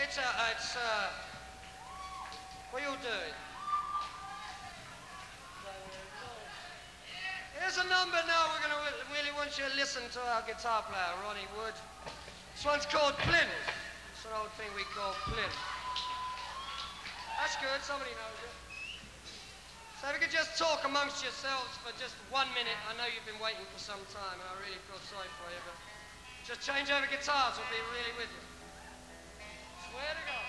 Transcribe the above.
What are you doing? Here's a number now we're going to really want you to listen to our guitar player, Ronnie Wood. This one's called Plynn. It's an old thing we call Plynn. That's good, somebody knows it. So if you could just talk amongst yourselves for just 1 minute. I know you've been waiting for some time and I really feel sorry for you, but just change over guitars, we'll be really with you. Swear to God.